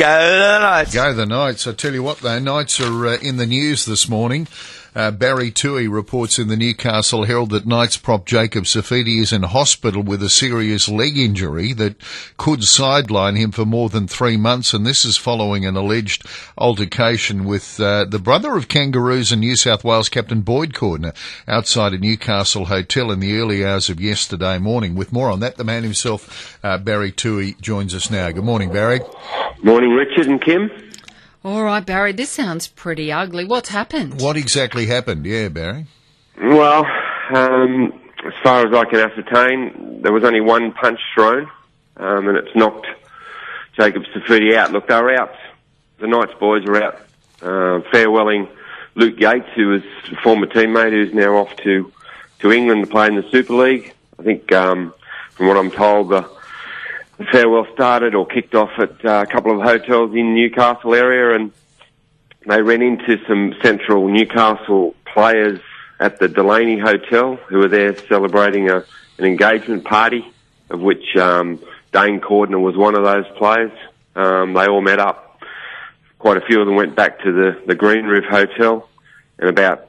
Go the Knights. Go the Knights. I tell you what, though, Knights are in the news this morning. Barry Toohey reports in the Newcastle Herald that Knights prop Jacob Saifiti is in hospital with a serious leg injury that could sideline him for more than 3 months, and this is following an alleged altercation with the brother of Kangaroos and New South Wales captain Boyd Cordner outside a Newcastle hotel in the early hours of yesterday morning. With more on that, the man himself, Barry Toohey, joins us now. Good morning, Barry. Morning, Richard and Kim. All right, Barry, this sounds pretty ugly. What's happened? What exactly happened? Yeah, Barry. Well, as far as I can ascertain, there was only one punch thrown, and it's knocked Jacob Saifiti out. Look, they were out. The Knights boys were out farewelling Luke Yates, who was a former teammate who's now off to England to play in the Super League. I think, from what I'm told, the farewell started or kicked off at a couple of hotels in Newcastle area, and they ran into some central Newcastle players at the Delaney Hotel who were there celebrating an engagement party, of which Dane Cordner was one of those players. They all met up. Quite a few of them went back to the Green Roof Hotel, and about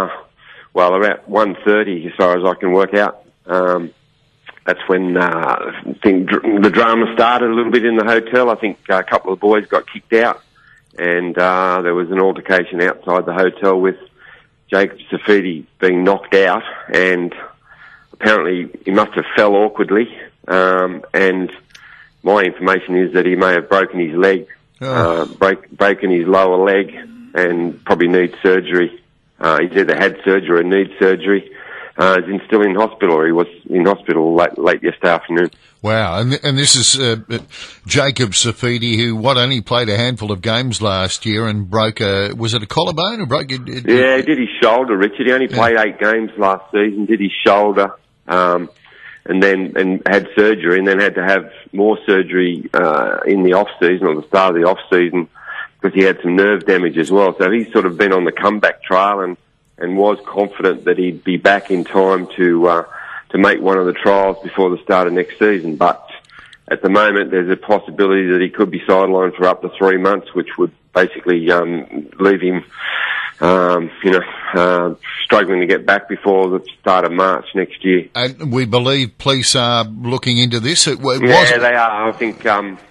1:30, as far as I can work out, that's when the drama started a little bit in the hotel. I think a couple of boys got kicked out, and there was an altercation outside the hotel with Jacob Saifiti being knocked out, and apparently he must have fell awkwardly, and my information is that he may have broken his leg, broken his lower leg, and probably needs surgery. He's either had surgery or needs surgery. He's still in hospital, or he was in hospital late yesterday afternoon. Wow, and this is Jacob Saifiti, who only played a handful of games last year and broke was it a collarbone or broke it? Yeah, he did his shoulder, Richard. He only played 8 games last season, did his shoulder, and had surgery, and then had to have more surgery in the off season, or the start of the off season, because he had some nerve damage as well. So he's sort of been on the comeback trail, and was confident that he'd be back in time to make one of the trials before the start of next season. But at the moment, there's a possibility that he could be sidelined for up to 3 months, which would basically leave him, struggling to get back before the start of March next year. And we believe police are looking into this. They are. I think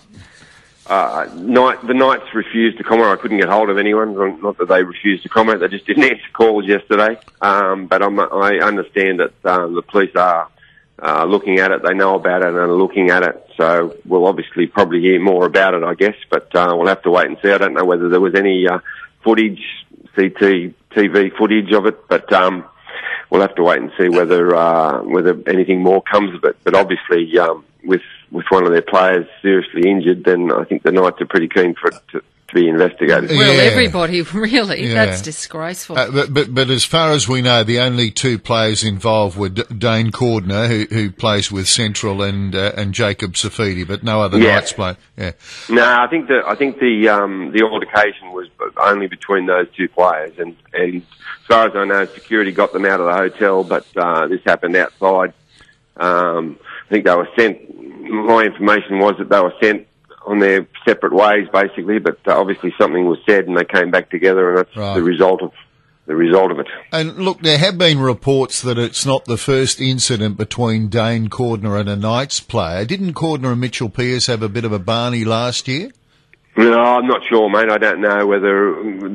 the Knights refused to comment. I couldn't get hold of anyone. Not that they refused to comment; they just didn't answer calls yesterday. But I understand that the police are looking at it. They know about it and are looking at it. So we'll obviously probably hear more about it, I guess. But we'll have to wait and see. I don't know whether there was any footage, CCTV footage of it, but we'll have to wait and see whether anything more comes of it. But obviously, with one of their players seriously injured, then I think the Knights are pretty keen for it to be investigated. Well, everybody, really. Yeah. That's disgraceful. But as far as we know, the only 2 players involved were Dane Cordner, who plays with Central, and Jacob Saifiti, but no other Knights player. Yeah. No, I think the altercation was only between those 2 players, and as far as I know, security got them out of the hotel, but this happened outside. I think they were sent. My information was that they were sent on their separate ways, basically, but obviously something was said and they came back together, and that's the result of it. And look, there have been reports that it's not the first incident between Dane Cordner and a Knights player. Didn't Cordner and Mitchell Pearce have a bit of a barney last year? No, I'm not sure, mate. I don't know whether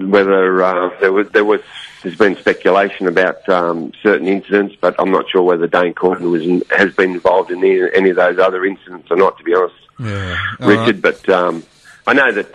there's been speculation about certain incidents, but I'm not sure whether Dane Cordner has been involved in any of those other incidents or not, to be honest, Richard. Right. But I know that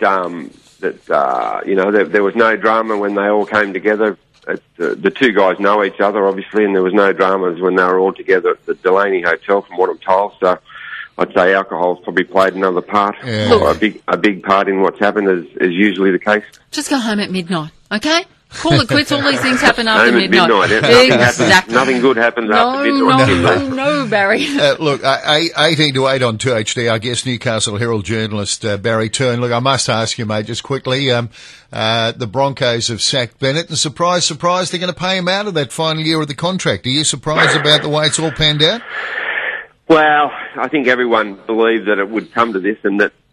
there was no drama when they all came together. The 2 guys know each other, obviously, and there was no dramas when they were all together at the Delaney Hotel, from what I'm told. So I'd say alcohol's probably played another part, or a big part in what's happened, as usually the case. Just go home at midnight, okay? Call it quits. All these things happen after midnight. Exactly. Nothing good happens after midnight. No, Barry. Look, 18 to 8 on 2HD, I guess Newcastle Herald journalist Barry Turn. Look, I must ask you, mate, just quickly, the Broncos have sacked Bennett, and surprise, they're going to pay him out of that final year of the contract. Are you surprised about the way it's all panned out? Well, I think everyone believed that it would come to this, and that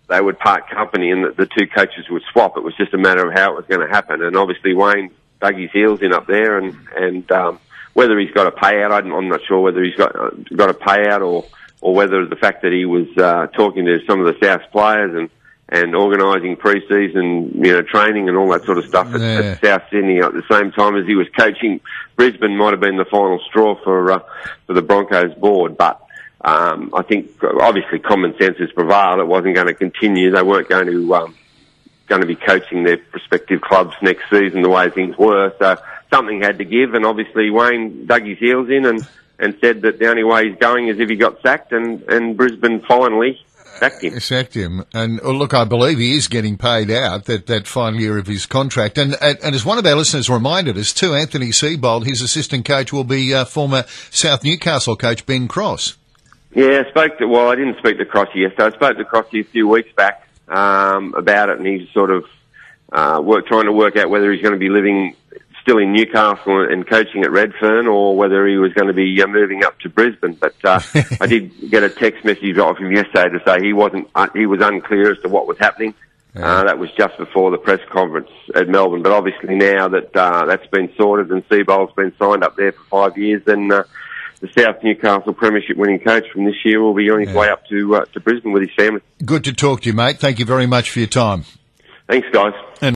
they would part company and the two coaches would swap. It was just a matter of how it was going to happen. And obviously Wayne dug his heels in up there, and whether he's got a payout, I'm not sure whether he's got a payout or whether the fact that he was talking to some of the South players and organising pre-season, training and all that sort of stuff at South Sydney at the same time as he was coaching Brisbane might have been the final straw for the Broncos board. But I think obviously common sense has prevailed. It wasn't going to continue. They weren't going to be coaching their respective clubs next season the way things were. So something had to give, and obviously Wayne dug his heels in and said that the only way he's going is if he got sacked, and Brisbane finally sacked him. And look, I believe he is getting paid out that final year of his contract. And as one of our listeners reminded us too, Anthony Seibold, his assistant coach, will be former South Newcastle coach Ben Cross. Yeah, I didn't speak to Crossy yesterday. I spoke to Crossy a few weeks back about it, and he's sort of trying to work out whether he's going to be living still in Newcastle and coaching at Redfern, or whether he was going to be moving up to Brisbane. But I did get a text message off him yesterday to say he was unclear as to what was happening. That was just before the press conference at Melbourne. But obviously now that that's been sorted and Seibold's been signed up there for 5 years, then the South Newcastle Premiership winning coach from this year will be on his way up to Brisbane with his family. Good to talk to you, mate. Thank you very much for your time. Thanks, guys.